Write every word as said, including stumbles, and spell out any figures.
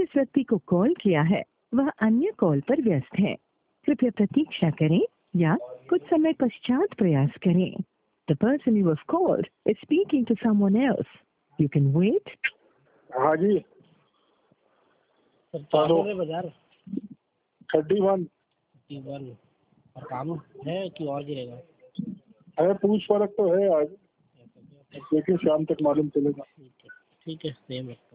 जिस व्यक्ति को कॉल किया है वह अन्य कॉल पर व्यस्त है। कृपया प्रतीक्षा करें या कुछ समय पश्चात प्रयास करें। The person you have called is speaking to someone else. You can wait. हाँ जी। हेलो बाजार थर्टी वन थर्टी वन और काम है कि और गिरेगा? है, पूछ फर्क तो है आज, लेकिन शाम तक मालूम चलेगा। ठीक है ठीक है सेम है।